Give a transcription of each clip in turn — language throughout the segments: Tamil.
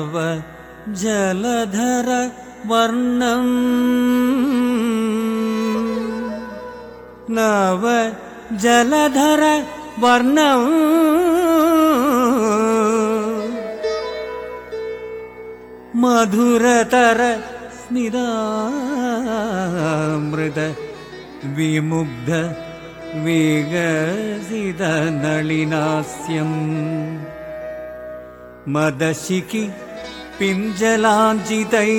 नव जलधर वर्णं नव जलधर वर्णं मधुरतर स्निदामृत विमुग्ध विगसित नलिनास्यं मदशिखि पिञ्जलाञ्जितैः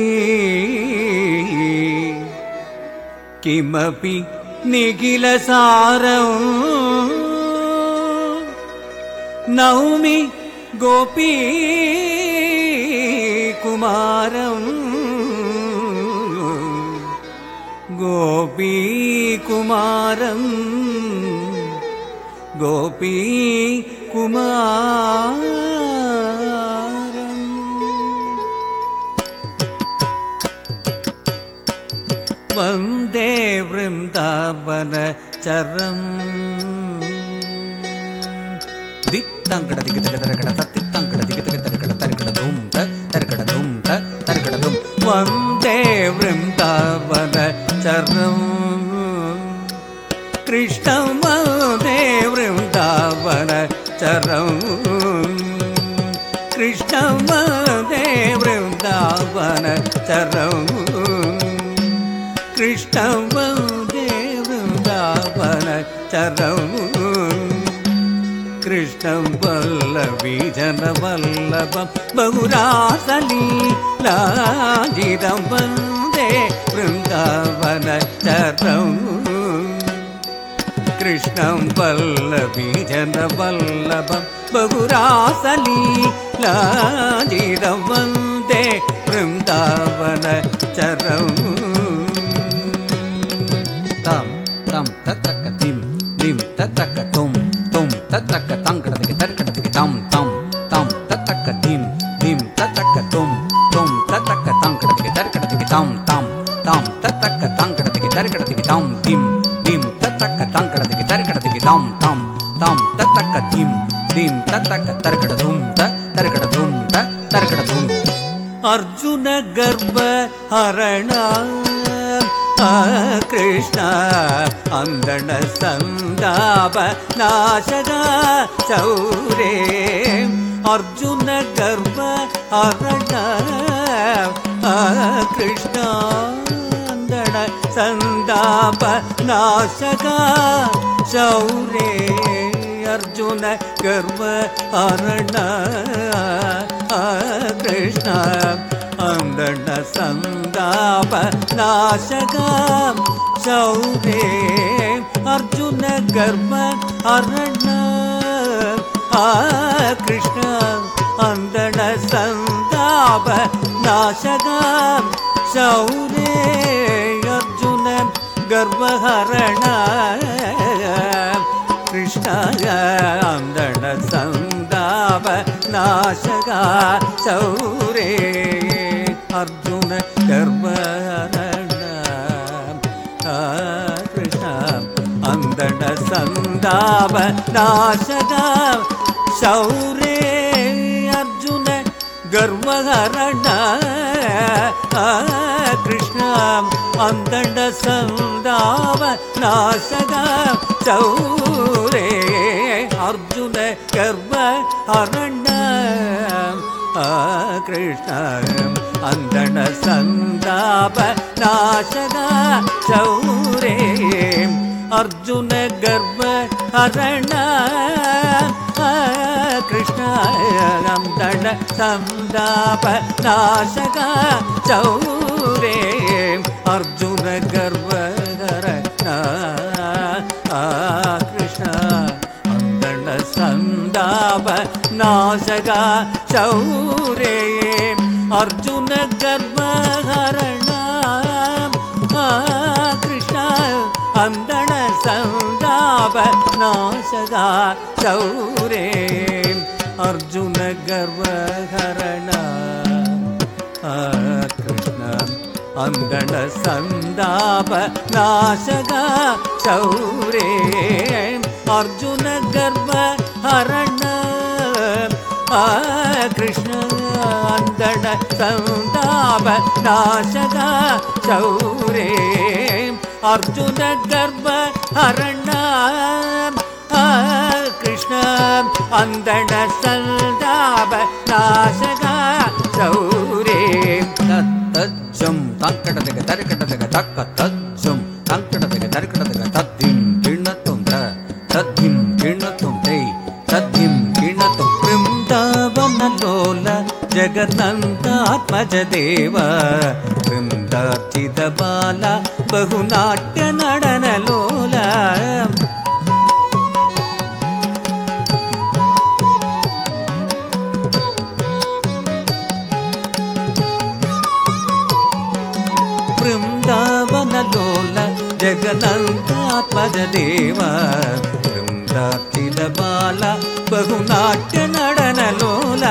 किमपि निखिलसारं नौमि गोपीकुमारं गोपीकुमारं गोपीकुमारं वन्दे वृन्दावनचरम् वन्दे वृन्दावनचरम् कृष्णं वन्दे वृन्दावनचरम् कृष्णं वन्दे वृन्दावनचरम् कृष्णं वन्दे वृन्दावनचरम् कृष्णं वल्लवीजनवल्लभं बहुरासलीलाजितं वन्दे वृन्दावनचरम् कृष्णं वल्लवीजनवल्लभं बहुरासलीलाजितं वन्दे वृन्दावनचरम् तं तं ततक दिं दिं ततक तुं तुं ततक तंकडदिक तर्कडदिक तं तं तं ततक दिं दिं ततक तुं तुं ततक तंकडदिक तर्कडदिक तं तं तं ततक तंकडदिक तर्कडदिक तं दिं दिं ततक तंकडदिक तर्कडदिक तं तं तं ततक दिं दिं ततक तर्कडदुं तर्कडदुं तर्कडदुं अर्जुन गर्भ हरणा कृष्ण अंदण संदाप नाशगा चौरे अर्जुन गर्भ हरण कृष्ण अंदण संदाप नाशगा चौरे अर्जुन गर्भ हरण कृष्ण अंदण संदाप नाशगा चौरे अर्जुन गर्भ हरण कृष्ण अंदण संदाप नाशगा चौरे अर्जुन गर्भ हरण कृष्ण अंदण संदाप नाशगा चौरे अर्जुन गर्भ हरण कृष्ण अंदण संदाप नाशगा चौरे अर्जुन गर्भ हरण कृष्ण अंदण संदाप नाशगा चौरे अर्जुन गर्भ हरण कृष्ण अंदण संदाप नाशगा चौरे अर्जुन गर्भ हरण कृष्ण अंदण संदाप नाशगा चौरे अर्जुन गर्भ हरण कृष्ण अंदण संदाप नाशगा चौरे अर्जुन गर्भ हरण कृष्ण अंदण संदाप नाशगा चौरे अर्जुन गर्भ हरण कृष्ण अंदण संदाप नाशगा चौरे अर्जुन गर्भ हरण கிருஷ்ண அந்தண சந்தாப நாசக சௌரே அர்ஜுன கர்ப்ப ஹரண கிருஷ்ண அந்தண சந்தாப நாசக சௌரே தத்தஜம் தங்கடதக தரகடதக தக்க தஜம் தங்கடதக தரகடதக தத்தின் கிண்ணத்தும் தத்தின் கிண்ணத்தும் தத்தின் கிண்ணத்தும் பிருந்தாவனலோல ஜகநந்தாத்மஜ தேவ பிருந்தார்ச்சித பால பகுநாட்ய நடனலோல பிருந்தாவனலோல ஜகநந்தாத்மஜ தேவ பிருந்தார்ச்சித பால பகுநாட்ய நடனலோல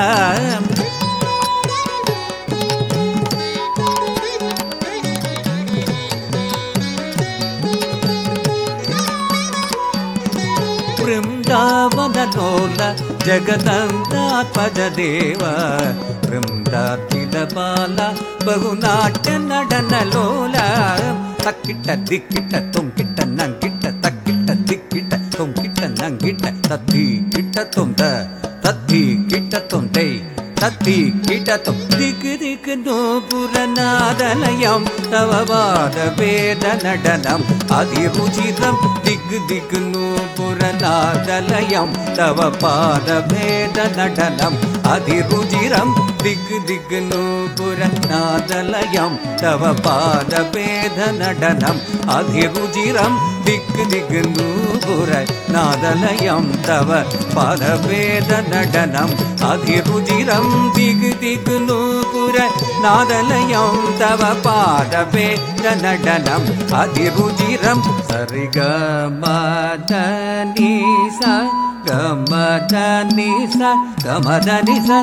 பிருந்தாவனலோல ஜகநந்தாத்மஜ தேவ பிருந்தார்ச்சித பால பகுநாட்ய நடனலோல தக்கிட்ட திக்கிட்ட தொங்கிட்ட நங்கிட்ட தக்கிட்ட திக்கிட்ட தொங்கிட்ட நங்கிட்ட தத்தி கிட்ட தொந்த தத்தி கிட்ட தொந்தை தத்தி கிட்ட தொம் திக்கு திக்கு நோபுரநாதலயம் தவவாத வேத நடனம் அதிருச்சிரம் திக்கு திக்கு நோபுரநாதலயம் தவ பாத வேத நடனம் அதிருச்சிரம் திக்கு திக்கு நோபுரநாதலயம் தவ பாத வேத நடனம் அதிருச்சிரம் திக்கு திக்கு நோபுரநாதலயம் தவ பாத வேத நடனம் அதிருச்சிரம் திக்கு திக்கு நோபுரநாதலயம் தவ பாத வேத நடனம் அதிருச்சிரம் சரிக மதனி ச கமதனி ச கமதனி ச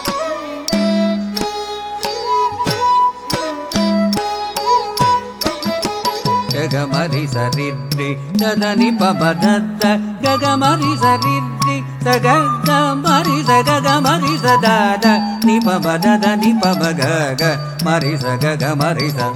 ககமரி சரித்ரி ததனி பபதத்த ககமரி சரித்ரி சககமரி சககமரி சதத நி பபதத நி பபகக மரி சககமரி ச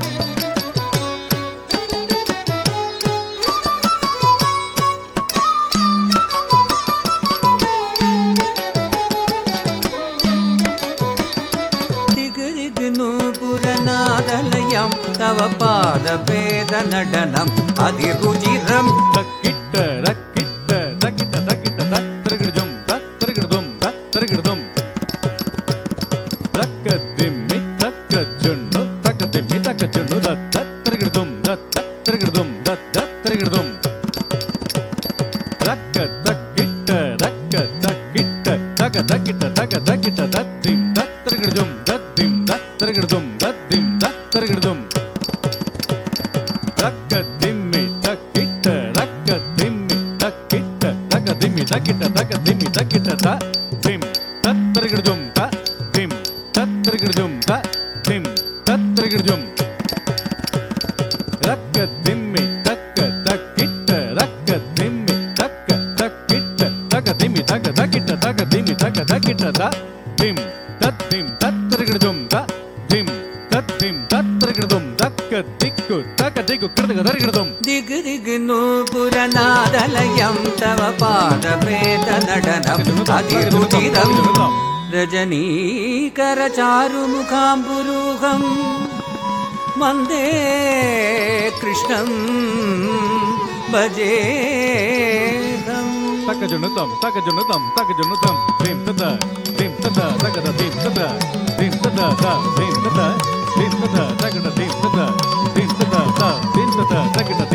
நூபுரநாதலயம் தவ பாத வேத நடனம் அதிருச்சிரம் தக்கிட்ட ரக்கிட்ட தக்கிட்ட தக்கிட்ட தத்திரகிடுதும் தத்திரகிடுதும் தத்திரகிடுதும் தக்கதிம்மி தக்கச்சுண்ணு தக்கதிம்மி தக்கச்சுண்ணு தத்திரகிடுதும் தத்திரகிடுதும் தத்திரகிடுதும் ரக்க தக்கிட்ட ரக்க தக்கிட்ட தக்க தக்கிட்ட தக்க தக்கிட்ட தத்திம் தத்திரகிடுதும் தத்திம் தத்திரகிடுதும் தத்திம் தத்திரகிடுதும் தக்கதிம்மி தக்கிட்ட ரக்கதிம்மி தக்கிட்ட தக்கதிம்மி தக்கிட்ட தக்கதிம்மி தக்கிட்ட தத்திம் தத்திரகிடுதும் தத்திம் தத்திரகிடுதும் தத்திம் தத்திரகிடுதும் ரக்கதிம்மி தக்க தக்கிட்ட ரக்கதிம்மி தக்க தக்கிட்ட தக்கதிம்மி தக்க தக்கிட்ட தக்கதிம்மி தக்க தக்கிட்ட தத்திம் தத்திம் தத்திரகிடுதும் தத்திம் தத்திம் தத்திரகிடுதும் தக்க திக்கு தக்க திக்கு கிருதக தரிகிடுதும் திகு திகு நூபுரநாதலயம் தவ பாத வேத நடனம் அதிருச்சிரம் ரஜனீகர சாருமுகாம்புரூகம் வந்தே கிருஷ்ணம் பஜேகம் தக்கஜுனுதம் தக்கஜுனுதம் தக்கஜுனுதம் திம் தத திம் தத தகத திம் தத திம் தத திம் தத திம் தத தகத திம் தத திம் தத திம் தத தகத